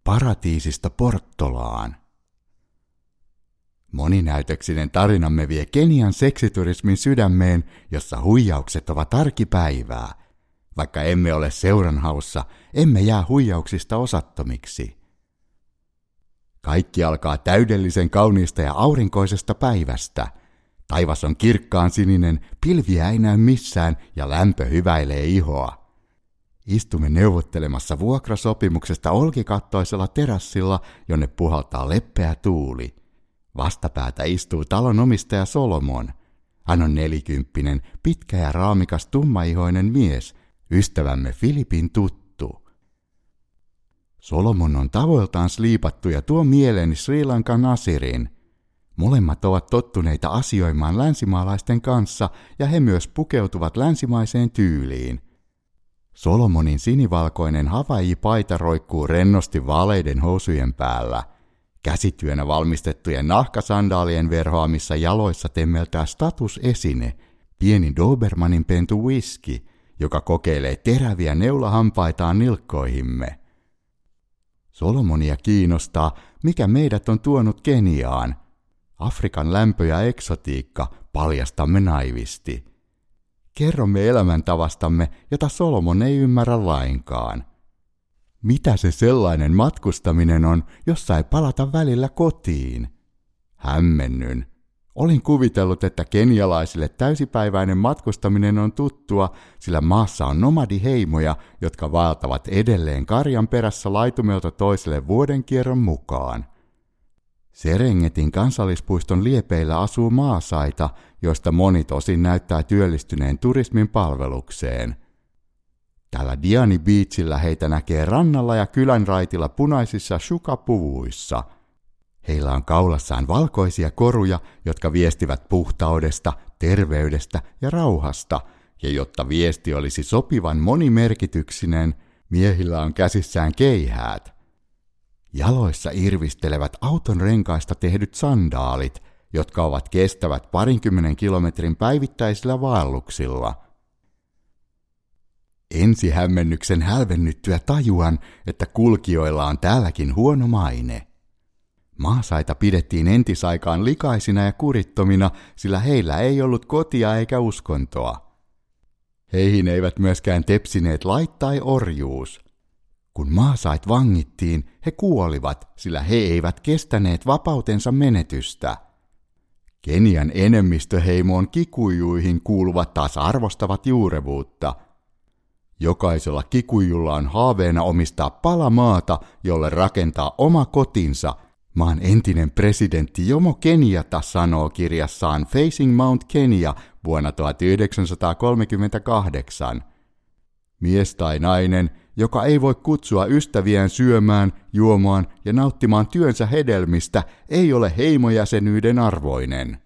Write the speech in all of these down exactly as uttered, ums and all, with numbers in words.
Paratiisista Porttolaan. Moninäytöksinen tarinamme vie Kenian seksiturismin sydämeen, jossa huijaukset ovat arkipäivää. Vaikka emme ole seuranhaussa, emme jää huijauksista osattomiksi. Kaikki alkaa täydellisen kauniista ja aurinkoisesta päivästä. Taivas on kirkkaan sininen, pilviä ei näy missään ja lämpö hyväilee ihoa. Istumme neuvottelemassa vuokrasopimuksesta olkikattoisella terassilla, jonne puhaltaa leppeä tuuli. Vastapäätä istuu talon omistaja Solomon. Hän on nelikymppinen, pitkä ja raamikas tummaihoinen mies, ystävämme Filipin tuttu. Solomon on tavoiltaan sliipattu ja tuo mieleeni Sri Lankan Nasirin. Molemmat ovat tottuneita asioimaan länsimaalaisten kanssa ja he myös pukeutuvat länsimaiseen tyyliin. Solomonin sinivalkoinen Hawaii-paita roikkuu rennosti vaaleiden housujen päällä. Käsityönä valmistettujen nahkasandaalien verhoamissa jaloissa temmeltää statusesine, pieni Dobermanin pentu whisky, joka kokeilee teräviä neulahampaitaan nilkkoihimme. Solomonia kiinnostaa, mikä meidät on tuonut Keniaan. Afrikan lämpö ja eksotiikka, paljastamme naivisti. Kerromme elämäntavastamme, jota Solomon ei ymmärrä lainkaan. Mitä se sellainen matkustaminen on, jos sai palata välillä kotiin? Hämmennyn. Olin kuvitellut, että kenialaisille täysipäiväinen matkustaminen on tuttua, sillä maassa on nomadiheimoja, jotka vaeltavat edelleen karjan perässä laitumelta toiselle vuodenkierron mukaan. Serengetin kansallispuiston liepeillä asuu maasaita, joista moni tosin näyttää työllistyneen turismin palvelukseen. Tällä Diani Beachillä heitä näkee rannalla ja kylän raitilla punaisissa shuka-puvuissa. Heillä on kaulassaan valkoisia koruja, jotka viestivät puhtaudesta, terveydestä ja rauhasta, ja jotta viesti olisi sopivan monimerkityksinen, miehillä on käsissään keihäät. Jaloissa irvistelevät auton renkaista tehdyt sandaalit, jotka ovat kestävät parinkymmenen kilometrin päivittäisillä vaelluksilla. Ensihämmennyksen hälvennyttyä tajuan, että kulkijoilla on täälläkin huono maine. Maasaita pidettiin entisaikaan likaisina ja kurittomina, sillä heillä ei ollut kotia eikä uskontoa. Heihin eivät myöskään tepsineet lait tai orjuus. Kun maasait vangittiin, he kuolivat, sillä he eivät kestäneet vapautensa menetystä. Kenian enemmistöheimoon kikujuihin kuuluvat taas arvostavat juurevuutta. Jokaisella kikujulla on haaveena omistaa pala maata, jolle rakentaa oma kotinsa. Maan entinen presidentti Jomo Kenyatta sanoo kirjassaan Facing Mount Kenya vuonna tuhatyhdeksänsataakolmekymmentäkahdeksan. Mies tai nainen, joka ei voi kutsua ystäviään syömään, juomaan ja nauttimaan työnsä hedelmistä, ei ole heimojäsenyyden arvoinen.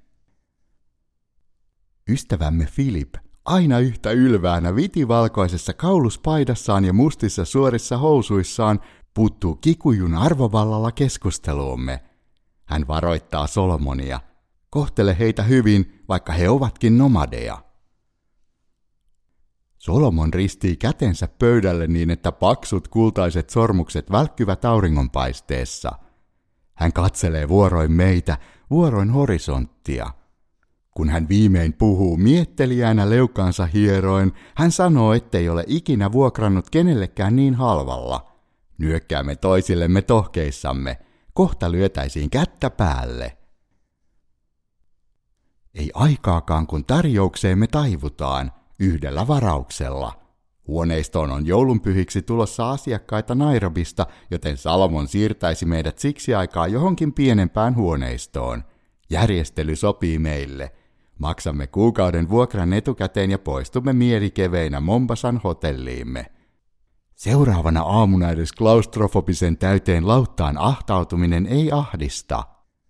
Ystävämme Philip, aina yhtä ylväänä vitivalkoisessa kauluspaidassaan ja mustissa suorissa housuissaan, puuttuu kikujun arvovallalla keskusteluumme. Hän varoittaa Solomonia. Kohtele heitä hyvin, vaikka he ovatkin nomadeja. Solomon ristii kätensä pöydälle niin, että paksut kultaiset sormukset välkkyvät auringonpaisteessa. Hän katselee vuoroin meitä, vuoroin horisonttia. Kun hän viimein puhuu miettelijänä leukaansa hieroin, hän sanoo, ettei ole ikinä vuokrannut kenellekään niin halvalla. Nyökkäämme toisillemme tohkeissamme. Kohta lyötäisiin kättä päälle. Ei aikaakaan, kun tarjoukseemme taivutaan, yhdellä varauksella. Huoneistoon on joulunpyhiksi tulossa asiakkaita Nairobista, joten Salomon siirtäisi meidät siksi aikaa johonkin pienempään huoneistoon. Järjestely sopii meille. Maksamme kuukauden vuokran etukäteen ja poistumme mielikeveinä Mombasan hotelliimme. Seuraavana aamuna edes klaustrofobisen täyteen lauttaan ahtautuminen ei ahdista.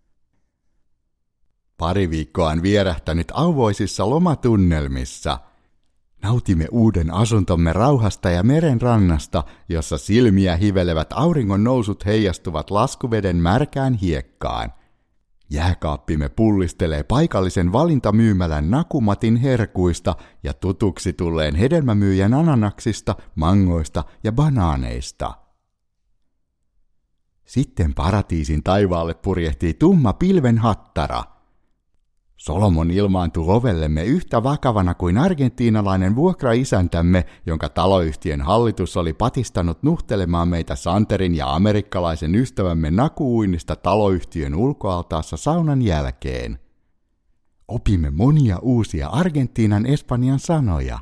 Pari viikkoa on vierähtänyt auvoisissa lomatunnelmissa. Nautimme uuden asuntomme rauhasta ja meren rannasta, jossa silmiä hivelevät auringon nousut heijastuvat laskuveden märkään hiekkaan. Jääkaappimme pullistelee paikallisen valintamyymälän Nakumatin herkuista ja tutuksi tulleen hedelmämyyjän ananaksista, mangoista ja banaaneista. Sitten paratiisin taivaalle purjehtii tumma pilvenhattara. Solomon ilmaantui ovellemme yhtä vakavana kuin argentiinalainen vuokraisäntämme, jonka taloyhtiön hallitus oli patistanut nuhtelemaan meitä Santerin ja amerikkalaisen ystävämme nakuuinnista taloyhtiön ulkoaltaassa saunan jälkeen. Opimme monia uusia Argentiinan Espanjan sanoja.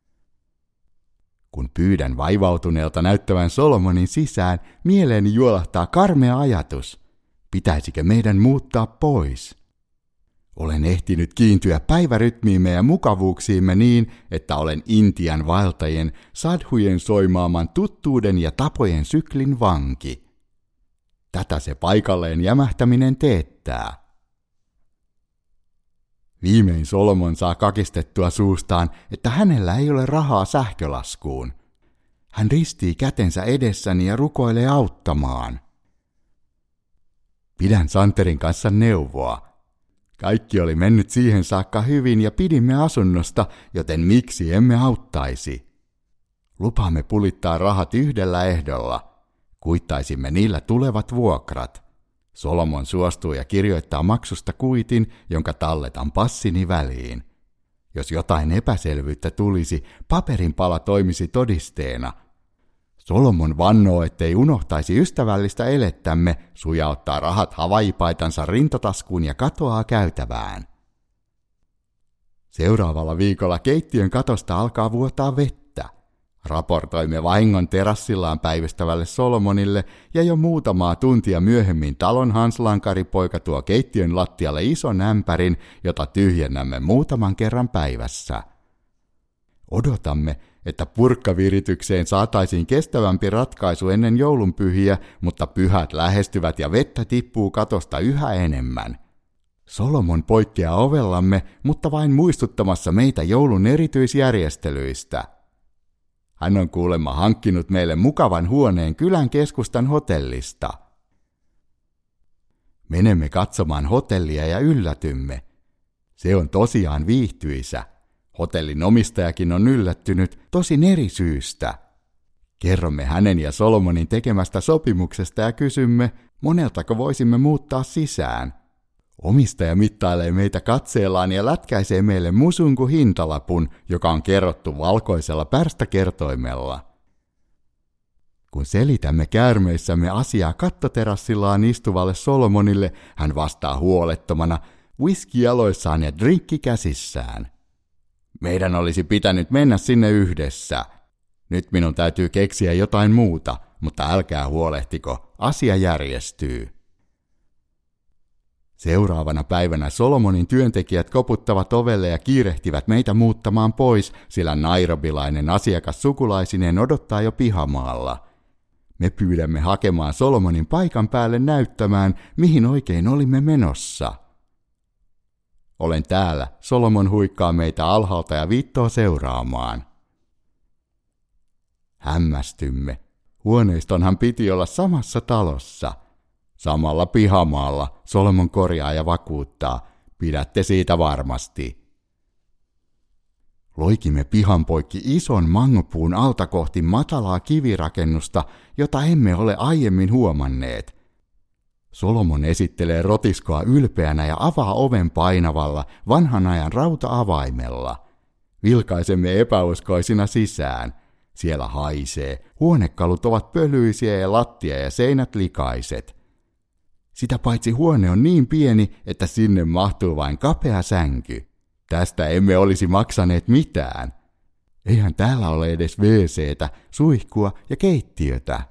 Kun pyydän vaivautuneelta näyttävän Solomonin sisään, mieleeni juolahtaa karmea ajatus. Pitäisikö meidän muuttaa pois? Olen ehtinyt kiintyä päivärytmiimme ja mukavuuksiimme niin, että olen Intian vaeltajien sadhujen soimaaman tuttuuden ja tapojen syklin vanki. Tätä se paikalleen jämähtäminen teettää. Viimein Solomon saa kakistettua suustaan, että hänellä ei ole rahaa sähkölaskuun. Hän ristii kätensä edessäni ja rukoilee auttamaan. Pidän Santerin kanssa neuvoa. Kaikki oli mennyt siihen saakka hyvin ja pidimme asunnosta, joten miksi emme auttaisi? Lupaamme pulittaa rahat yhdellä ehdolla. Kuittaisimme niillä tulevat vuokrat. Solomon suostuu ja kirjoittaa maksusta kuitin, jonka talletan passini väliin. Jos jotain epäselvyyttä tulisi, paperinpala toimisi todisteena. Solomon vannoo, ettei unohtaisi ystävällistä elettämme, sujauttaa rahat havaijipaitansa rintataskuun ja katoaa käytävään. Seuraavalla viikolla keittiön katosta alkaa vuotaa vettä. Raportoimme vahingon terassillaan päivystävälle Solomonille ja jo muutamaa tuntia myöhemmin talon hanslankaripoika tuo keittiön lattialle ison ämpärin, jota tyhjennämme muutaman kerran päivässä. Odotamme, että purkkaviritykseen saataisiin kestävämpi ratkaisu ennen joulunpyhiä, mutta pyhät lähestyvät ja vettä tippuu katosta yhä enemmän. Solomon poikkeaa ovellamme, mutta vain muistuttamassa meitä joulun erityisjärjestelyistä. Hän on kuulemma hankkinut meille mukavan huoneen kylän keskustan hotellista. Menemme katsomaan hotellia ja yllätymme. Se on tosiaan viihtyisä. Hotellin omistajakin on yllättynyt, tosin eri syystä. Kerromme hänen ja Solomonin tekemästä sopimuksesta ja kysymme, moneltako voisimme muuttaa sisään. Omistaja mittailee meitä katseellaan ja lätkäisee meille musunku hintalapun, joka on kerrottu valkoisella pärstäkertoimella. Kun selitämme käärmeissämme asiaa kattoterassillaan istuvalle Solomonille, hän vastaa huolettomana, whisky jaloissaan ja drinkki käsissään. Meidän olisi pitänyt mennä sinne yhdessä. Nyt minun täytyy keksiä jotain muuta, mutta älkää huolehtiko, asia järjestyy. Seuraavana päivänä Solomonin työntekijät koputtavat ovelle ja kiirehtivät meitä muuttamaan pois, sillä nairobilainen asiakas sukulaisineen odottaa jo pihamaalla. Me pyydämme hakemaan Solomonin paikan päälle näyttämään, mihin oikein olimme menossa. Olen täällä, Solomon huikkaa meitä alhaalta ja viittoo seuraamaan. Hämmästymme. Huoneistonhan piti olla samassa talossa. Samalla pihamaalla, Solomon korjaa ja vakuuttaa, pidätte siitä varmasti. Loikimme pihan poikki ison mangopuun alta kohti matalaa kivirakennusta, jota emme ole aiemmin huomanneet. Solomon esittelee rotiskoa ylpeänä ja avaa oven painavalla vanhan ajan rauta-avaimella. Vilkaisemme epäuskoisina sisään. Siellä haisee, huonekalut ovat pölyisiä ja lattia ja seinät likaiset. Sitä paitsi huone on niin pieni, että sinne mahtuu vain kapea sänky. Tästä emme olisi maksaneet mitään. Eihän täällä ole edes WC:tä, suihkua ja keittiötä.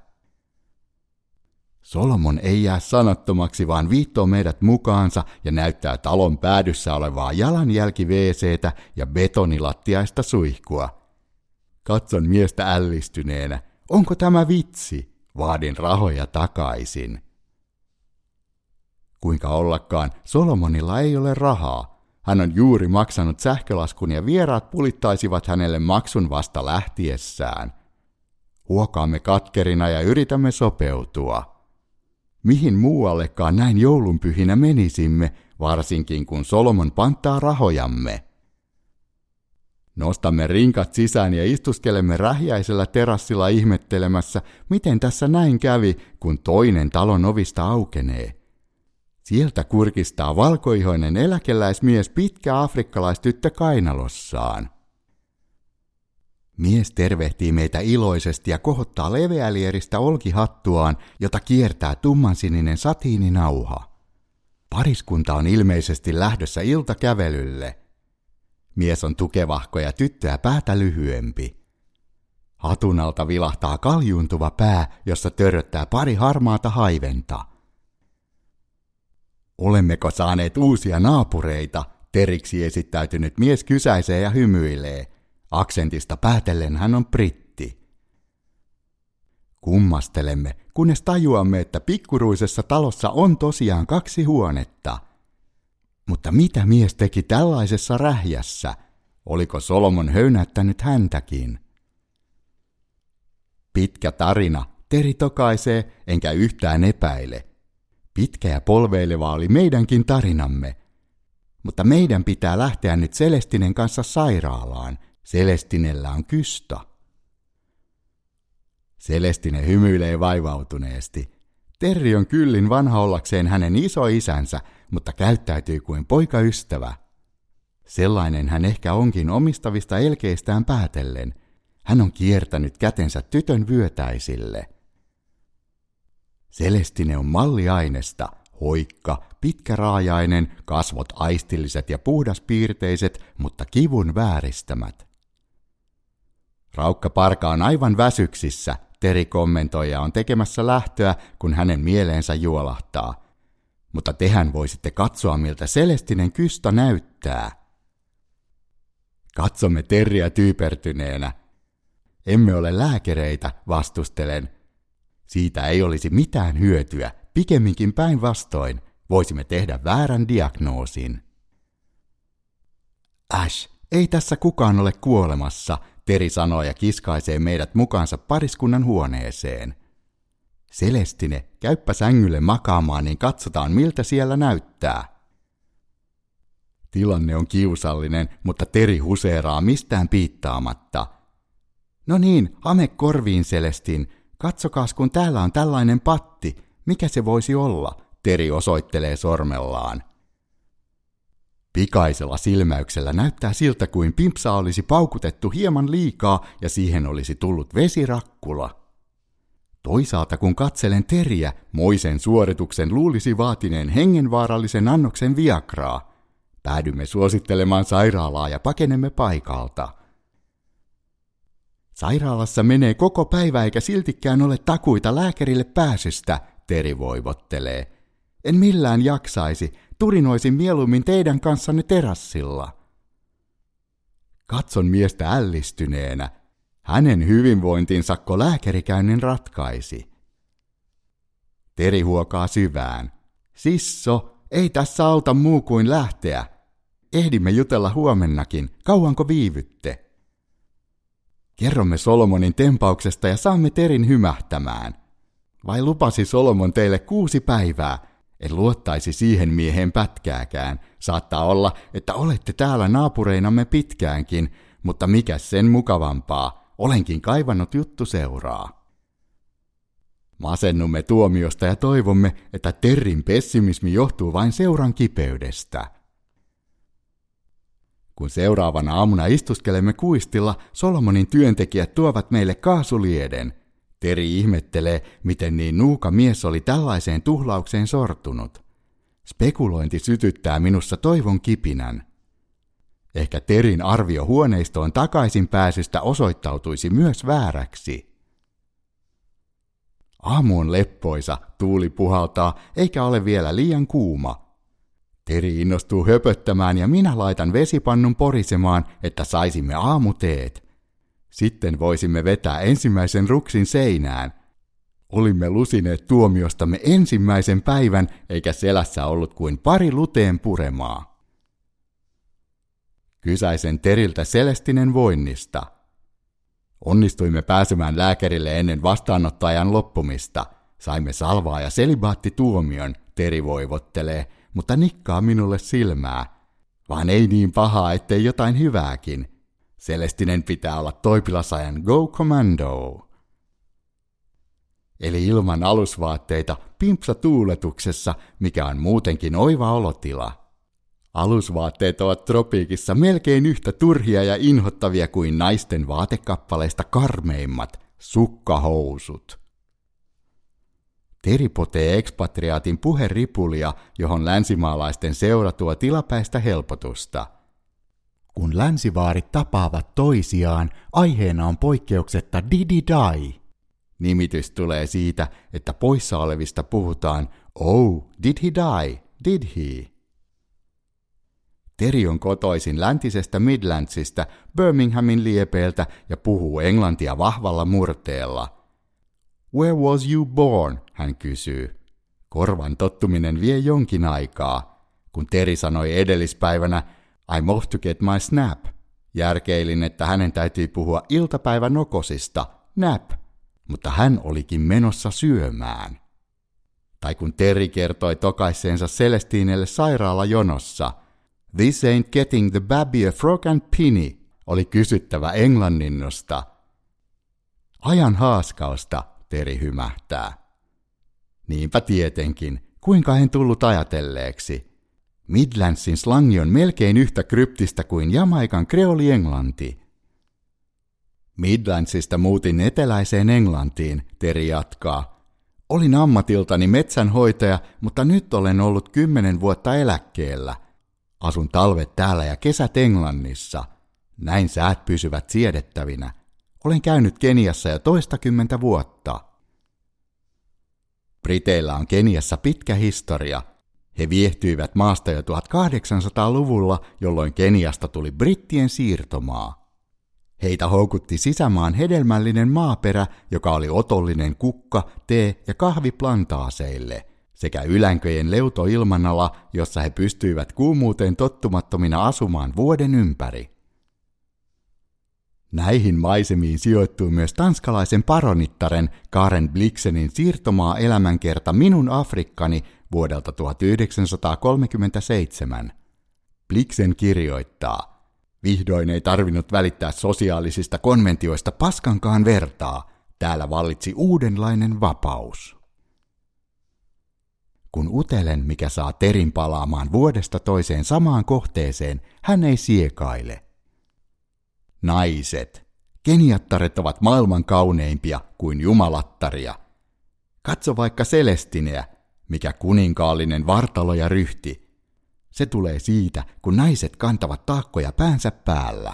Solomon ei jää sanattomaksi, vaan viittoo meidät mukaansa ja näyttää talon päädyssä olevaa jalanjälki WC:tä ja betonilattiaista suihkua. Katson miestä ällistyneenä. Onko tämä vitsi? Vaadin rahoja takaisin. Kuinka ollakaan, Solomonilla ei ole rahaa. Hän on juuri maksanut sähkölaskun ja vieraat pulittaisivat hänelle maksun vasta lähtiessään. Huokaamme katkerina ja yritämme sopeutua. Mihin muuallekaan näin joulunpyhinä menisimme, varsinkin kun Solomon panttaa rahojamme? Nostamme rinkat sisään ja istuskelemme rähjäisellä terassilla ihmettelemässä, miten tässä näin kävi, kun toinen talon ovista aukenee. Sieltä kurkistaa valkoihoinen eläkeläismies pitkä afrikkalaistyttö kainalossaan. Mies tervehtii meitä iloisesti ja kohottaa leveälieristä olkihattuaan, jota kiertää tummansininen satiininauha. Pariskunta on ilmeisesti lähdössä iltakävelylle. Mies on tukevahko ja tyttöä päätä lyhyempi. Hatun alta vilahtaa kaljuuntuva pää, jossa törröttää pari harmaata haiventa. Olemmeko saaneet uusia naapureita? Teriksi esittäytynyt mies kysäisee ja hymyilee. Aksentista päätellen hän on britti. Kummastelemme, kunnes tajuamme, että pikkuruisessa talossa on tosiaan kaksi huonetta. Mutta mitä mies teki tällaisessa rähjässä? Oliko Solomon höynäyttänyt häntäkin? Pitkä tarina, Teri tokaisee, enkä yhtään epäile. Pitkä ja polveileva oli meidänkin tarinamme. Mutta meidän pitää lähteä nyt Celestinen kanssa sairaalaan. Celestinellä on kysta. Celestine hymyilee vaivautuneesti. Terri on kyllin vanha ollakseen hänen isoisänsä, mutta käyttäytyy kuin poikaystävä. Sellainen hän ehkä onkin omistavista elkeistään päätellen. Hän on kiertänyt kätensä tytön vyötäisille. Celestine on malliainesta, hoikka, pitkäraajainen, kasvot aistilliset ja puhdaspiirteiset, mutta kivun vääristämät. Raukka Parka on aivan väsyksissä, Teri kommentoi ja on tekemässä lähtöä, kun hänen mieleensä juolahtaa. Mutta tehän voisitte katsoa, miltä Celestinen kystä näyttää. Katsomme Terriä tyypertyneenä. Emme ole lääkäreitä, vastustelen. Siitä ei olisi mitään hyötyä, pikemminkin päinvastoin. Voisimme tehdä väärän diagnoosin. Ash, ei tässä kukaan ole kuolemassa, Teri sanoo ja kiskaisee meidät mukaansa pariskunnan huoneeseen. Celestine, käyppä sängylle makaamaan, niin katsotaan miltä siellä näyttää. Tilanne on kiusallinen, mutta Teri huseeraa mistään piittaamatta. No niin, hame korviin, Celestin. Katsokaas, kun täällä on tällainen patti. Mikä se voisi olla? Teri osoittelee sormellaan. Pikaisella silmäyksellä näyttää siltä, kuin pimpsaa olisi paukutettu hieman liikaa ja siihen olisi tullut vesirakkula. Toisaalta kun katselen Teriä, moisen suorituksen luulisi vaatineen hengenvaarallisen annoksen viagraa. Päädymme suosittelemaan sairaalaa ja pakenemme paikalta. Sairaalassa menee koko päivä eikä siltikään ole takuita lääkärille pääsystä, Teri voivottelee. En millään jaksaisi, turinoisin mieluummin teidän kanssanne terassilla. Katson miestä ällistyneenä. Hänen hyvinvointinsakko lääkärikäynnin ratkaisi. Teri huokaa syvään. Sisso, ei tässä auta muu kuin lähteä. Ehdimme jutella huomennakin, kauanko viivytte? Kerromme Solomonin tempauksesta ja saamme Terin hymähtämään. Vai lupasi Solomon teille kuusi päivää? En luottaisi siihen mieheen pätkääkään. Saattaa olla, että olette täällä naapureinamme pitkäänkin, mutta mikä sen mukavampaa, olenkin kaivannut juttu seuraa. Masennumme tuomiosta ja toivomme, että Terrin pessimismi johtuu vain seuran kipeydestä. Kun seuraavana aamuna istuskelemme kuistilla, Solomonin työntekijät tuovat meille kaasulieden. Teri ihmettelee, miten niin nuuka mies oli tällaiseen tuhlaukseen sortunut. Spekulointi sytyttää minussa toivon kipinän. Ehkä Terin arvio huoneistoon takaisin pääsystä osoittautuisi myös vääräksi. Aamu on leppoisa, tuuli puhaltaa, eikä ole vielä liian kuuma. Teri innostuu höpöttämään ja minä laitan vesipannun porisemaan, että saisimme aamuteet. Sitten voisimme vetää ensimmäisen ruksin seinään. Olimme lusineet tuomiostamme ensimmäisen päivän, eikä selässä ollut kuin pari luteen puremaa. Kysäisen Teriltä Celestinen voinnista. Onnistuimme pääsemään lääkärille ennen vastaanottoajan loppumista. Saimme salvaa ja selibaattituomion, Teri voivottelee, mutta nikkaa minulle silmää. Vaan ei niin pahaa, ettei jotain hyvääkin. Celestinen pitää olla toipilasajan Go Commando. Eli ilman alusvaatteita pimpsatuuletuksessa, mikä on muutenkin oiva olotila. Alusvaatteet ovat tropiikissa melkein yhtä turhia ja inhottavia kuin naisten vaatekappaleista karmeimmat sukkahousut. Teri potee ekspatriaatin puheripulia, johon länsimaalaisten seura tuo tilapäistä helpotusta. Kun länsivaarit tapaavat toisiaan, aiheena on poikkeuksetta Didi Die. Nimitys tulee siitä, että poissa olevista puhutaan Oh, did he die? Did he? Teri on kotoisin läntisestä Midlandsista, Birminghamin liepeeltä ja puhuu englantia vahvalla murteella. Where was you born? Hän kysyy. Korvan tottuminen vie jonkin aikaa. Kun Teri sanoi edellispäivänä I'm off to get my snap, järkeilin, että hänen täytyy puhua iltapäivän nokosista, nap, mutta hän olikin menossa syömään. Tai kun Teri kertoi tokaisseensa Celestinelle sairaalajonossa, This ain't getting the babby a frog and penny, oli kysyttävä englanninnosta. Ajan haaskausta, Teri hymähtää. Niinpä tietenkin, kuinka en tullut ajatelleeksi. Midlandsin slangi on melkein yhtä kryptistä kuin Jamaikan kreoli-englanti. Midlandsista muutin eteläiseen Englantiin, Teri jatkaa. Olin ammatiltani metsänhoitaja, mutta nyt olen ollut kymmenen vuotta eläkkeellä. Asun talvet täällä ja kesät Englannissa. Näin säät pysyvät siedettävinä. Olen käynyt Keniassa jo toistakymmentä vuotta. Briteillä on Keniassa pitkä historia. He viehtyivät maasta jo tuhatkahdeksansataaluvulla, jolloin Keniasta tuli brittien siirtomaa. Heitä houkutti sisämaan hedelmällinen maaperä, joka oli otollinen kukka, tee- ja kahviplantaaseille, sekä ylänköjen leuto ilmanala, jossa he pystyivät kuumuuteen tottumattomina asumaan vuoden ympäri. Näihin maisemiin sijoittui myös tanskalaisen paronittaren Karen Blixenin siirtomaa elämänkerta Minun Afrikkani vuodelta tuhatyhdeksänsataakolmekymmentäseitsemän. Blixen kirjoittaa, vihdoin ei tarvinnut välittää sosiaalisista konventioista paskankaan vertaa, täällä vallitsi uudenlainen vapaus. Kun utelen, mikä saa Terin palaamaan vuodesta toiseen samaan kohteeseen, hän ei siekaile. Naiset. Keniattaret ovat maailman kauneimpia kuin jumalattaria. Katso vaikka Celestineä, mikä kuninkaallinen vartalo ja ryhti. Se tulee siitä, kun naiset kantavat taakkoja päänsä päällä.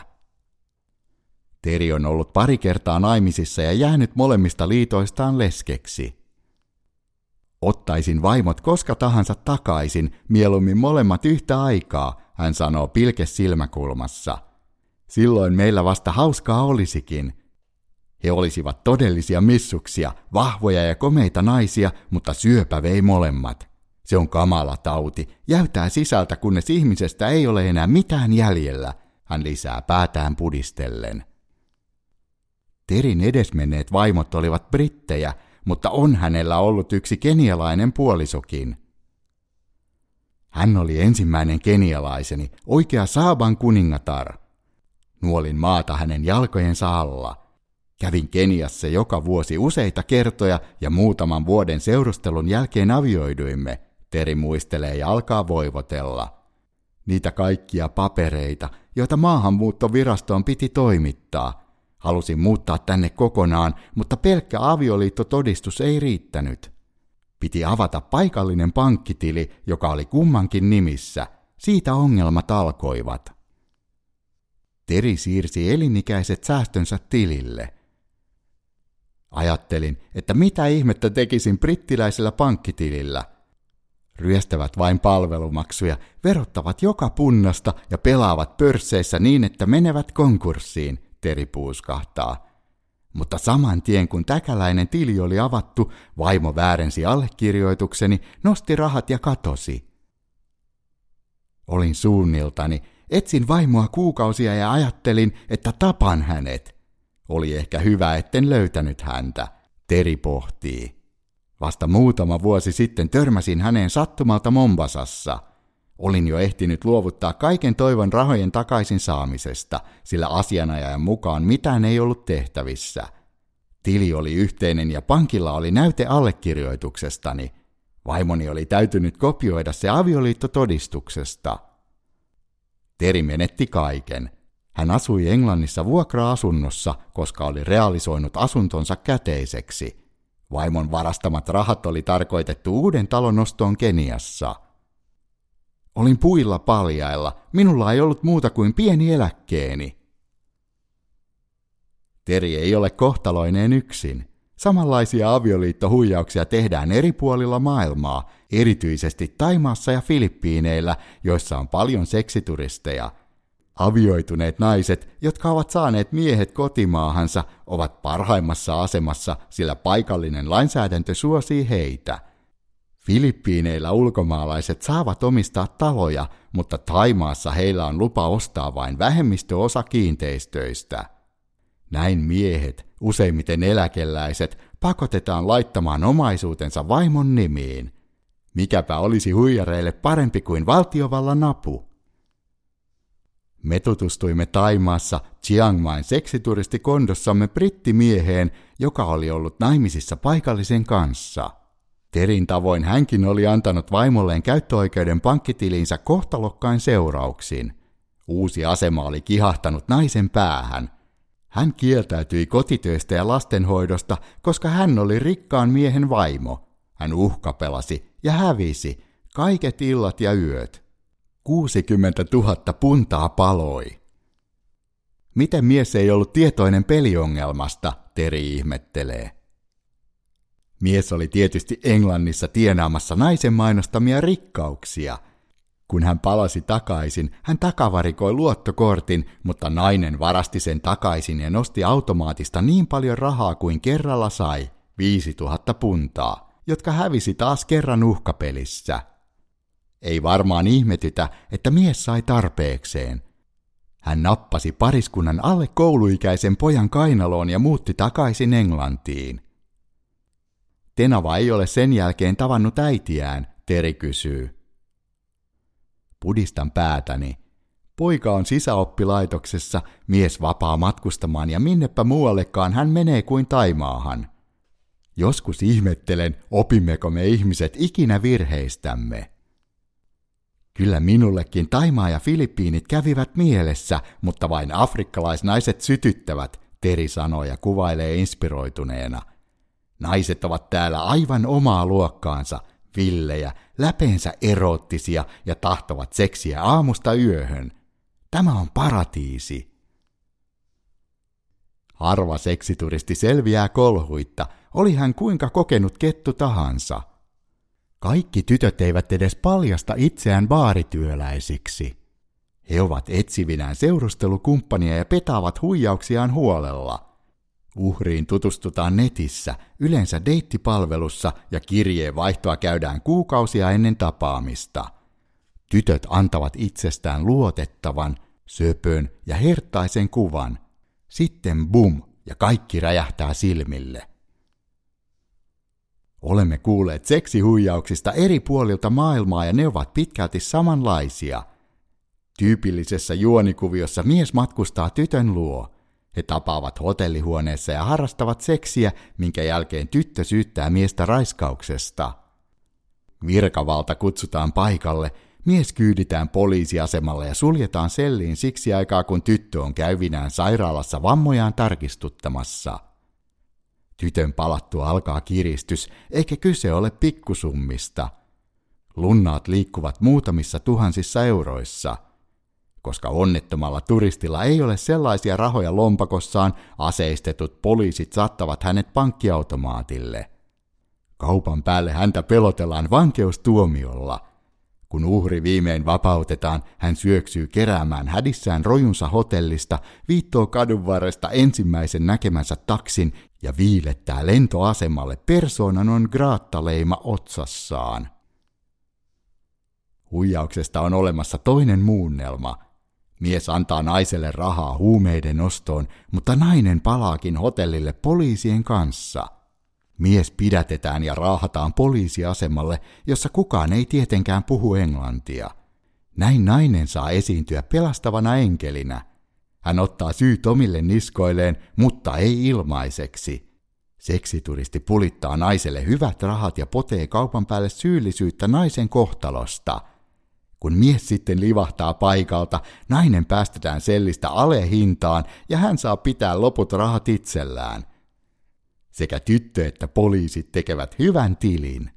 Teri on ollut pari kertaa naimisissa ja jäänyt molemmista liitoistaan leskeksi. Ottaisin vaimot koska tahansa takaisin, mieluummin molemmat yhtä aikaa, hän sanoo pilke silmäkulmassa. Silloin meillä vasta hauskaa olisikin. He olisivat todellisia missuksia, vahvoja ja komeita naisia, mutta syöpä vei molemmat. Se on kamala tauti, jäytää sisältä, kunnes ihmisestä ei ole enää mitään jäljellä, hän lisää päätään pudistellen. Terin edesmenneet vaimot olivat brittejä, mutta on hänellä ollut yksi kenialainen puolisokin. Hän oli ensimmäinen kenialaiseni, oikea Saaban kuningatar. Nuolin maata hänen jalkojensa alla. Kävin Keniassa joka vuosi useita kertoja ja muutaman vuoden seurustelun jälkeen avioiduimme, Teri muistelee ja alkaa voivotella. Niitä kaikkia papereita, joita maahanmuuttovirastoon piti toimittaa. Halusin muuttaa tänne kokonaan, mutta pelkkä avioliittotodistus ei riittänyt. Piti avata paikallinen pankkitili, joka oli kummankin nimissä. Siitä ongelmat alkoivat. Teri siirsi elinikäiset säästönsä tilille. Ajattelin, että mitä ihmettä tekisin brittiläisellä pankkitilillä. Ryöstävät vain palvelumaksuja, verottavat joka punnasta ja pelaavat pörsseissä niin, että menevät konkurssiin, Teri puuskahtaa. Mutta saman tien kun täkäläinen tili oli avattu, vaimo väärensi allekirjoitukseni, nosti rahat ja katosi. Olin suunniltani, etsin vaimoa kuukausia ja ajattelin, että tapan hänet. Oli ehkä hyvä, etten löytänyt häntä, Teri pohtii. Vasta muutama vuosi sitten törmäsin häneen sattumalta Mombasassa. Olin jo ehtinyt luovuttaa kaiken toivon rahojen takaisin saamisesta, sillä asianajajan mukaan mitään ei ollut tehtävissä. Tili oli yhteinen ja pankilla oli näyte allekirjoituksestani. Vaimoni oli täytynyt kopioida se avioliittotodistuksesta. Terry menetti kaiken. Hän asui Englannissa vuokra-asunnossa, koska oli realisoinut asuntonsa käteiseksi. Vaimon varastamat rahat oli tarkoitettu uuden talon ostoon Keniassa. Olin puilla paljailla, minulla ei ollut muuta kuin pieni eläkkeeni. Terry ei ole kohtaloineen yksin. Samanlaisia avioliittohuijauksia tehdään eri puolilla maailmaa, erityisesti Thaimaassa ja Filippiineillä, joissa on paljon seksituristeja. Avioituneet naiset, jotka ovat saaneet miehet kotimaahansa, ovat parhaimmassa asemassa, sillä paikallinen lainsäädäntö suosii heitä. Filippiineillä ulkomaalaiset saavat omistaa taloja, mutta Thaimaassa heillä on lupa ostaa vain vähemmistöosa kiinteistöistä. Näin miehet, useimmiten eläkeläiset, pakotetaan laittamaan omaisuutensa vaimon nimiin. Mikäpä olisi huijareille parempi kuin valtiovallan apu? Me tutustuimme Thaimaassa Chiang Main seksituristikondossamme brittimieheen, joka oli ollut naimisissa paikallisen kanssa. Terin tavoin hänkin oli antanut vaimolleen käyttöoikeuden pankkitiliinsä kohtalokkain seurauksin. Uusi asema oli kihahtanut naisen päähän. Hän kieltäytyi kotitöistä ja lastenhoidosta, koska hän oli rikkaan miehen vaimo. Hän uhkapelasi ja hävisi kaiket illat ja yöt. kuusikymmentätuhatta puntaa paloi. Miten mies ei ollut tietoinen peliongelmasta, Terry ihmettelee. Mies oli tietysti Englannissa tienaamassa naisen mainostamia rikkauksia. Kun hän palasi takaisin, hän takavarikoi luottokortin, mutta nainen varasti sen takaisin ja nosti automaatista niin paljon rahaa kuin kerralla sai, viisituhatta puntaa, jotka hävisi taas kerran uhkapelissä. Ei varmaan ihmetytä, että mies sai tarpeekseen. Hän nappasi pariskunnan alle kouluikäisen pojan kainaloon ja muutti takaisin Englantiin. Tenava ei ole sen jälkeen tavannut äitiään, Terry kysyy. Pudistan päätäni. Poika on sisäoppilaitoksessa, mies vapaa matkustamaan ja minnepä muuallekaan hän menee kuin Taimaahan. Joskus ihmettelen, opimmeko me ihmiset ikinä virheistämme. Kyllä minullekin Thaimaa ja Filippiinit kävivät mielessä, mutta vain afrikkalaisnaiset sytyttävät, Terry sanoo ja kuvailee inspiroituneena. Naiset ovat täällä aivan omaa luokkaansa, villejä, läpeensä eroottisia ja tahtovat seksiä aamusta yöhön. Tämä on paratiisi. Harva seksituristi selviää kolhuitta, oli hän kuinka kokenut kettu tahansa. Kaikki tytöt eivät edes paljasta itseään baarityöläisiksi. He ovat etsivinään seurustelukumppania ja petaavat huijauksiaan huolella. Uhriin tutustutaan netissä, yleensä deittipalvelussa ja kirjeenvaihtoa käydään kuukausia ennen tapaamista. Tytöt antavat itsestään luotettavan, söpön ja herttaisen kuvan. Sitten bum ja kaikki räjähtää silmille. Olemme kuulleet seksihuijauksista eri puolilta maailmaa ja ne ovat pitkälti samanlaisia. Tyypillisessä juonikuviossa mies matkustaa tytön luo. He tapaavat hotellihuoneessa ja harrastavat seksiä, minkä jälkeen tyttö syyttää miestä raiskauksesta. Virkavalta kutsutaan paikalle, mies kyyditään poliisiasemalle ja suljetaan selliin siksi aikaa, kun tyttö on käyvinään sairaalassa vammojaan tarkistuttamassa. Tytön palattua alkaa kiristys, eikä kyse ole pikkusummista. Lunnaat liikkuvat muutamissa tuhansissa euroissa. Koska onnettomalla turistilla ei ole sellaisia rahoja lompakossaan, aseistetut poliisit saattavat hänet pankkiautomaatille. Kaupan päälle häntä pelotellaan vankeustuomiolla. Kun uhri viimein vapautetaan, hän syöksyy keräämään hädissään rojunsa hotellista, viittoo kadun varresta ensimmäisen näkemänsä taksin ja viilettää lentoasemalle persona non grata-leima otsassaan. Huijauksesta on olemassa toinen muunnelma. Mies antaa naiselle rahaa huumeiden ostoon, mutta nainen palaakin hotellille poliisien kanssa. Mies pidätetään ja raahataan poliisiasemalle, jossa kukaan ei tietenkään puhu englantia. Näin nainen saa esiintyä pelastavana enkelinä. Hän ottaa syyt omille niskoilleen, mutta ei ilmaiseksi. Seksituristi pulittaa naiselle hyvät rahat ja potee kaupan päälle syyllisyyttä naisen kohtalosta. Kun mies sitten livahtaa paikalta, nainen päästetään sellistä alehintaan ja hän saa pitää loput rahat itsellään. Sekä tyttö että poliisit tekevät hyvän tilin.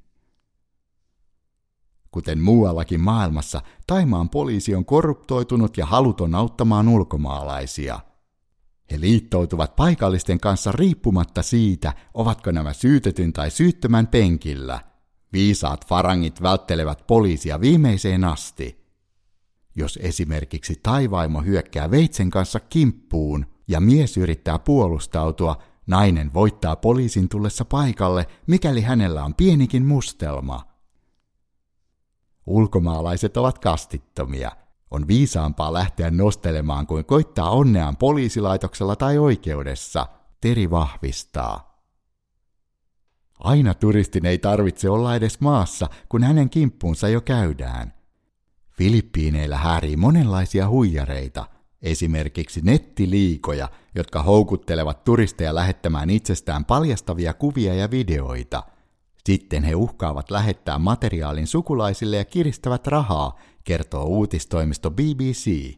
Kuten muuallakin maailmassa, Thaimaan poliisi on korruptoitunut ja haluton auttamaan ulkomaalaisia. He liittoutuvat paikallisten kanssa riippumatta siitä, ovatko nämä syytetyn tai syyttömän penkillä. Viisaat farangit välttelevät poliisia viimeiseen asti. Jos esimerkiksi thaivaimo hyökkää veitsen kanssa kimppuun ja mies yrittää puolustautua, nainen voittaa poliisin tullessa paikalle, mikäli hänellä on pienikin mustelma. Ulkomaalaiset ovat kastittomia. On viisaampaa lähteä nostelemaan kuin koittaa onneaan poliisilaitoksella tai oikeudessa, Teri vahvistaa. Aina turistin ei tarvitse olla edes maassa, kun hänen kimppuunsa jo käydään. Filippiineillä häärii monenlaisia huijareita, esimerkiksi nettiliikoja, jotka houkuttelevat turisteja lähettämään itsestään paljastavia kuvia ja videoita. Sitten he uhkaavat lähettää materiaalin sukulaisille ja kiristävät rahaa, kertoo uutistoimisto B B C.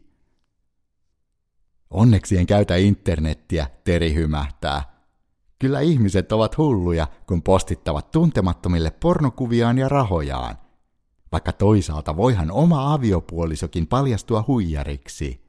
Onneksi en käytä internettiä, Teri hymähtää. Kyllä ihmiset ovat hulluja, kun postittavat tuntemattomille pornokuviaan ja rahojaan. Vaikka toisaalta voihan oma aviopuolisokin paljastua huijariksi.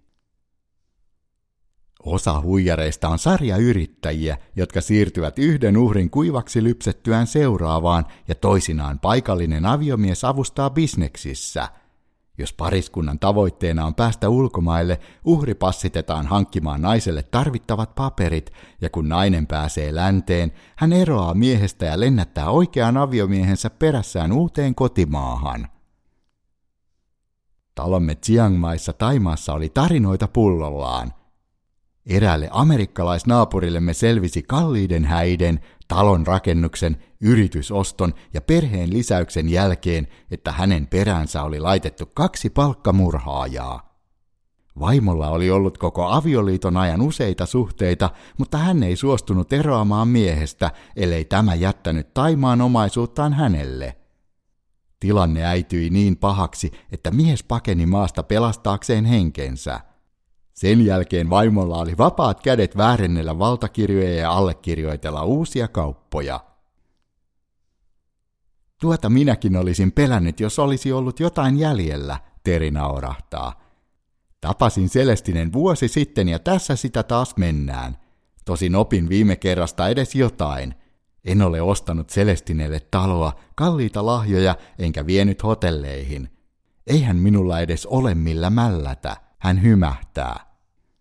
Osa huijareista on sarjayrittäjiä, jotka siirtyvät yhden uhrin kuivaksi lypsettyään seuraavaan ja toisinaan paikallinen aviomies avustaa bisneksissä. Jos pariskunnan tavoitteena on päästä ulkomaille, uhri passitetaan hankkimaan naiselle tarvittavat paperit, ja kun nainen pääsee länteen, hän eroaa miehestä ja lennättää oikean aviomiehensä perässään uuteen kotimaahan. Talomme Chiang Maissa Thaimaassa oli tarinoita pullollaan. Eräälle amerikkalaisnaapurillemme selvisi kalliiden häiden, talon rakennuksen, yritysoston ja perheen lisäyksen jälkeen, että hänen peräänsä oli laitettu kaksi palkkamurhaajaa. Vaimolla oli ollut koko avioliiton ajan useita suhteita, mutta hän ei suostunut eroamaan miehestä, ellei tämä jättänyt Thaimaan omaisuuttaan hänelle. Tilanne äityi niin pahaksi, että mies pakeni maasta pelastaakseen henkensä. Sen jälkeen vaimolla oli vapaat kädet väärennellä valtakirjoja ja allekirjoitella uusia kauppoja. Tuota minäkin olisin pelännyt, jos olisi ollut jotain jäljellä, Teri naurahtaa. Tapasin Celestinen vuosi sitten ja tässä sitä taas mennään. Tosin opin viime kerrasta edes jotain. En ole ostanut Celestinelle taloa, kalliita lahjoja enkä vienyt hotelleihin. Eihän minulla edes ole millä mällätä, hän hymähtää.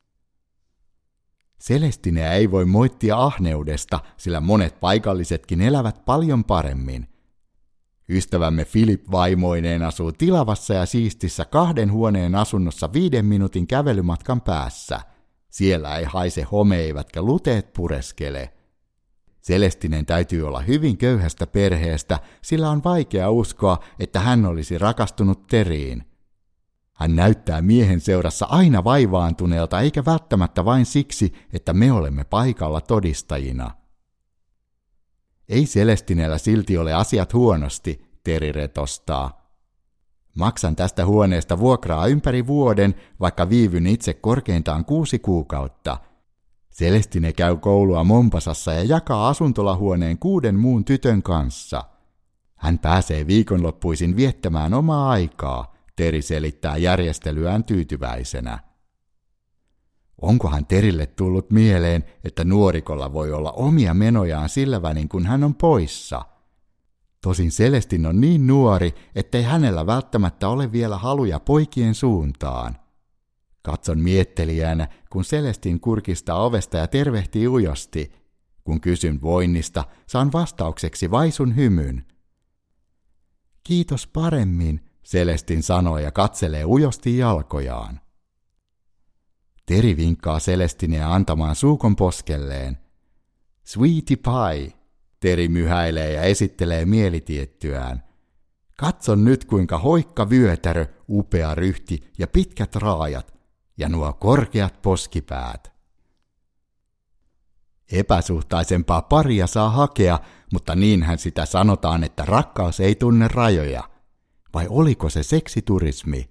Celestineä ei voi moittia ahneudesta, sillä monet paikallisetkin elävät paljon paremmin. Ystävämme Philip vaimoineen asuu tilavassa ja siistissä kahden huoneen asunnossa viiden minuutin kävelymatkan päässä. Siellä ei haise home eivätkä luteet pureskele. Celestinen täytyy olla hyvin köyhästä perheestä, sillä on vaikea uskoa, että hän olisi rakastunut Teriin. Hän näyttää miehen seurassa aina vaivaantuneelta, eikä välttämättä vain siksi, että me olemme paikalla todistajina. Ei Celestinellä silti ole asiat huonosti, Teri retostaa. Maksan tästä huoneesta vuokraa ympäri vuoden, vaikka viivyn itse korkeintaan kuusi kuukautta. Celestine käy koulua Mombasassa ja jakaa asuntolahuoneen kuuden muun tytön kanssa. Hän pääsee viikonloppuisin viettämään omaa aikaa, Teri selittää järjestelyään tyytyväisenä. Onkohan Terille tullut mieleen, että nuorikolla voi olla omia menojaan sillä välin, kun hän on poissa? Tosin Celestin on niin nuori, ettei hänellä välttämättä ole vielä haluja poikien suuntaan. Katson miettelijänä, kun Celestin kurkistaa ovesta ja tervehtii ujosti. Kun kysyn voinnista, saan vastaukseksi vaisun hymyn. Kiitos paremmin, Celestin sanoo ja katselee ujosti jalkojaan. Teri vinkkaa Celestineä antamaan suukon poskelleen. Sweetie pie, Teri myhäilee ja esittelee mielitiettyään. Katson nyt kuinka hoikka vyötärö, upea ryhti ja pitkät raajat ja nuo korkeat poskipäät. Epäsuhtaisempaa paria saa hakea, mutta niinhän sitä sanotaan, että rakkaus ei tunne rajoja. Vai oliko se seksiturismi?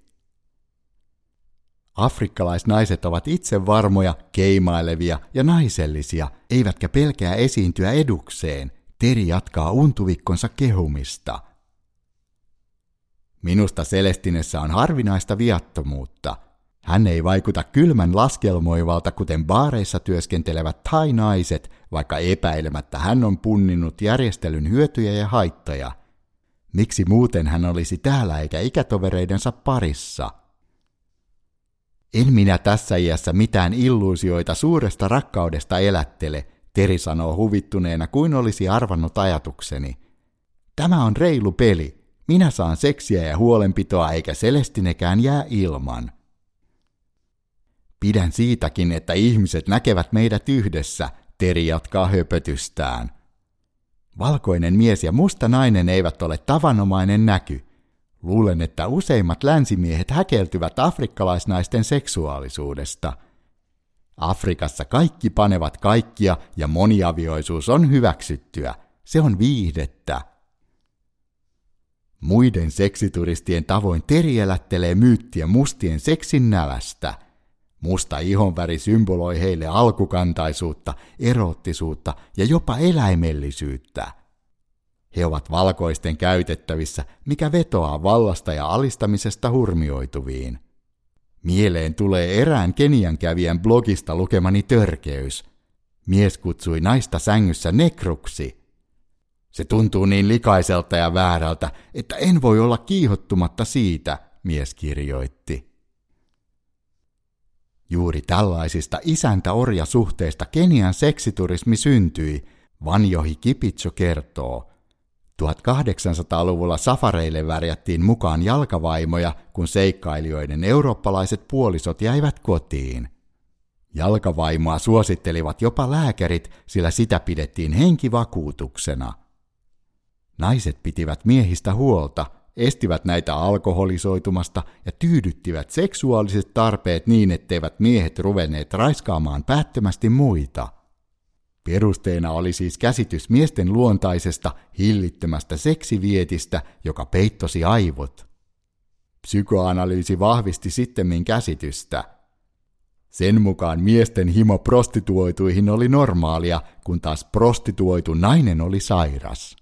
Afrikkalaisnaiset ovat itse varmoja, keimailevia ja naisellisia, eivätkä pelkää esiintyä edukseen. Teri jatkaa untuvikkonsa kehumista. Minusta Celestinessä on harvinaista viattomuutta. Hän ei vaikuta kylmän laskelmoivalta, kuten baareissa työskentelevät thai-naiset, vaikka epäilemättä hän on punninnut järjestelyn hyötyjä ja haittoja. Miksi muuten hän olisi täällä eikä ikätovereidensa parissa? En minä tässä iässä mitään illuusioita suuresta rakkaudesta elättele, Teri sanoo huvittuneena kuin olisi arvannut ajatukseni. Tämä on reilu peli. Minä saan seksiä ja huolenpitoa eikä Celestinekään jää ilman. Pidän siitäkin, että ihmiset näkevät meidät yhdessä, Teri jatkaa höpötystään. Valkoinen mies ja musta nainen eivät ole tavanomainen näky. Luulen, että useimmat länsimiehet häkeltyvät afrikkalaisnaisten seksuaalisuudesta. Afrikassa kaikki panevat kaikkia ja moniavioisuus on hyväksyttyä. Se on viihdettä. Muiden seksituristien tavoin Teri elättelee myyttiä mustien seksin nälästä. Musta ihonväri symboloi heille alkukantaisuutta, eroottisuutta ja jopa eläimellisyyttä. He ovat valkoisten käytettävissä, mikä vetoaa vallasta ja alistamisesta hurmioituviin. Mieleen tulee erään Kenian kävijän blogista lukemani törkeys. Mies kutsui naista sängyssä nekruksi. Se tuntuu niin likaiselta ja väärältä, että en voi olla kiihottumatta siitä, mies kirjoitti. Juuri tällaisista isäntä-orja-suhteista Kenian seksiturismi syntyi, Vanjohi Kipitso kertoo. tuhatkahdeksansataaluvulla safareille värjättiin mukaan jalkavaimoja, kun seikkailijoiden eurooppalaiset puolisot jäivät kotiin. Jalkavaimoa suosittelivat jopa lääkärit, sillä sitä pidettiin henkivakuutuksena. Naiset pitivät miehistä huolta, estivät näitä alkoholisoitumasta ja tyydyttivät seksuaaliset tarpeet niin, etteivät miehet ruvenneet raiskaamaan päättömästi muita. Perusteena oli siis käsitys miesten luontaisesta, hillittömästä seksivietistä, joka peittosi aivot. Psykoanalyysi vahvisti sittemmin käsitystä. Sen mukaan miesten himo prostituoituihin oli normaalia, kun taas prostituoitu nainen oli sairas.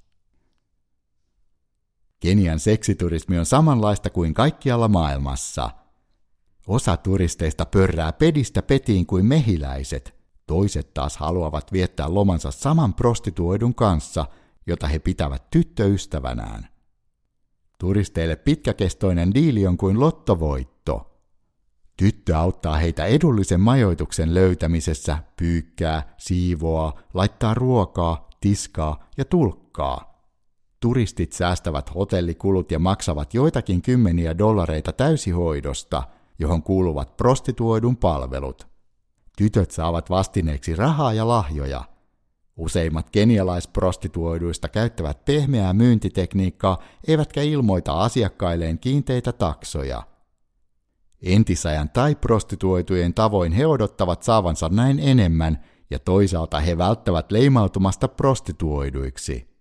Kenian seksiturismi on samanlaista kuin kaikkialla maailmassa. Osa turisteista pörrää pedistä petiin kuin mehiläiset, toiset taas haluavat viettää lomansa saman prostituoidun kanssa, jota he pitävät tyttöystävänään. Turisteille pitkäkestoinen diili on kuin lottovoitto. Tyttö auttaa heitä edullisen majoituksen löytämisessä, pyykkää, siivoaa, laittaa ruokaa, tiskaa ja tulkkaa. Turistit säästävät hotellikulut ja maksavat joitakin kymmeniä dollareita täysihoidosta, johon kuuluvat prostituoidun palvelut. Tytöt saavat vastineeksi rahaa ja lahjoja. Useimmat kenialaisprostituoiduista käyttävät pehmeää myyntitekniikkaa, eivätkä ilmoita asiakkailleen kiinteitä taksoja. Entisajan tai prostituoitujen tavoin he odottavat saavansa näin enemmän, ja toisaalta he välttävät leimautumasta prostituoiduiksi.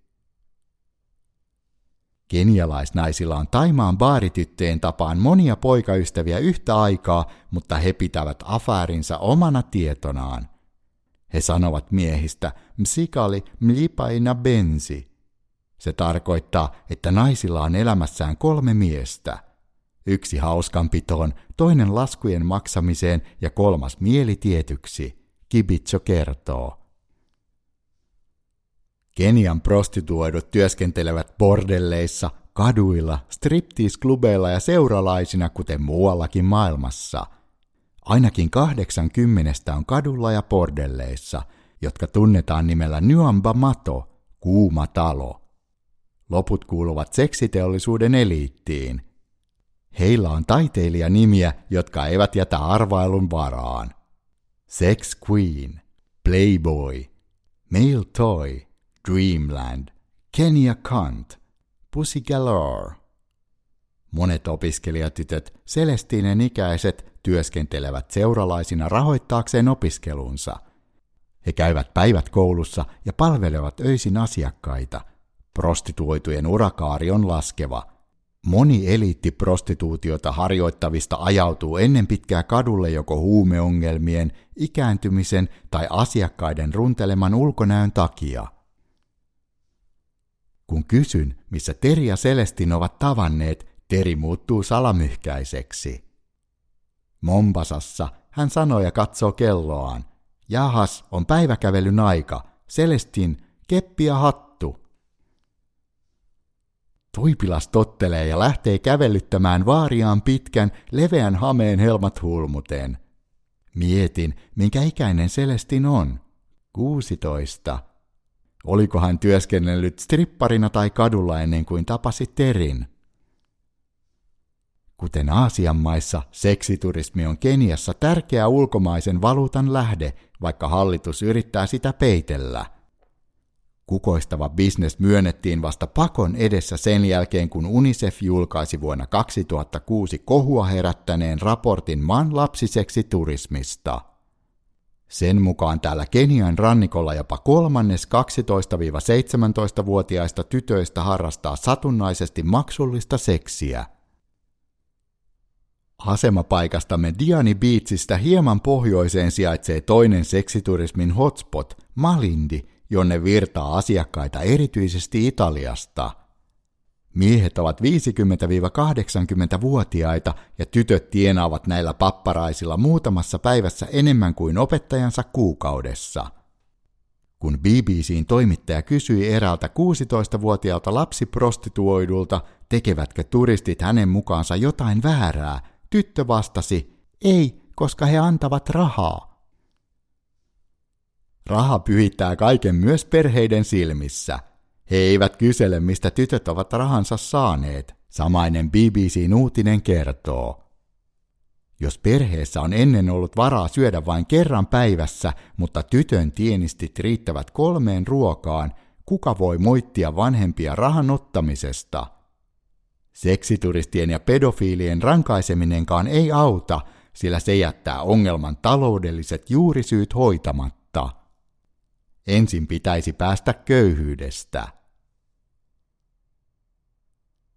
Kenialaisnaisilla on Thaimaan baarityttöjen tapaan monia poikaystäviä yhtä aikaa, mutta he pitävät afäärinsa omana tietonaan. He sanovat miehistä msikali mlipaina bensi. Se tarkoittaa, että naisilla on elämässään kolme miestä. Yksi hauskanpitoon, toinen laskujen maksamiseen ja kolmas mielitietyksi, Kipitso kertoo. Kenian prostituoidut työskentelevät bordelleissa, kaduilla, striptease-klubeilla ja seuralaisina, kuten muuallakin maailmassa. Ainakin kahdeksankymmenestä on kadulla ja bordelleissa, jotka tunnetaan nimellä Nyamba Mato, kuuma talo. Loput kuuluvat seksiteollisuuden eliittiin. Heillä on taiteilijanimiä, jotka eivät jätä arvailun varaan. Sex Queen, Playboy, Male Toy, Dreamland, Kenya Cunt, Pussy Galore, Monet opiskelijatytöt, Celestinen ikäiset, työskentelevät seuralaisina rahoittaakseen opiskelunsa. He käyvät päivät koulussa ja palvelevat öisin asiakkaita. Prostituoitujen urakaari on laskeva. Moni eliittiprostituutiota harjoittavista ajautuu ennen pitkää kadulle joko huumeongelmien, ikääntymisen tai asiakkaiden runteleman ulkonäön takia. Kun kysyn, missä Teri ja Celestin ovat tavanneet, Teri muuttuu salamyhkäiseksi. Mombasassa hän sanoo ja katsoo kelloaan. Jahas, on päiväkävelyn aika. Celestin, keppi ja hattu. Tuipilas tottelee ja lähtee kävelyttämään vaariaan pitkän, leveän hameen helmat hulmuteen. Mietin, minkä ikäinen Celestin on. Kuusitoista. Oliko hän työskennellyt stripparina tai kadulla ennen kuin tapasi Terin? Kuten Aasian maissa, seksiturismi on Keniassa tärkeä ulkomaisen valuutan lähde, vaikka hallitus yrittää sitä peitellä. Kukoistava bisnes myönnettiin vasta pakon edessä sen jälkeen, kun UNICEF julkaisi vuonna kaksituhattakuusi kohua herättäneen raportin maan lapsiseksiturismista. Sen mukaan täällä Kenian rannikolla jopa kolmannes kaksitoista–seitsemäntoista-vuotiaista tytöistä harrastaa satunnaisesti maksullista seksiä. Asemapaikastamme Diani Beachistä hieman pohjoiseen sijaitsee toinen seksiturismin hotspot, Malindi, jonne virtaa asiakkaita erityisesti Italiasta. Miehet ovat viisikymmentä–kahdeksankymmentävuotiaita ja tytöt tienaavat näillä papparaisilla muutamassa päivässä enemmän kuin opettajansa kuukaudessa. Kun B B C:n toimittaja kysyi eräältä kuusitoistavuotiaalta lapsiprostituoidulta, tekevätkö turistit hänen mukaansa jotain väärää, tyttö vastasi, ei, koska he antavat rahaa. Raha pyhittää kaiken myös perheiden silmissä. He eivät kysele, mistä tytöt ovat rahansa saaneet. Samainen B B C:n uutinen kertoo. Jos perheessä on ennen ollut varaa syödä vain kerran päivässä, mutta tytön tienistit riittävät kolmeen ruokaan, kuka voi moittia vanhempia rahan ottamisesta? Seksituristien ja pedofiilien rankaiseminenkaan ei auta, sillä se jättää ongelman taloudelliset juurisyyt hoitamatta. Ensin pitäisi päästä köyhyydestä.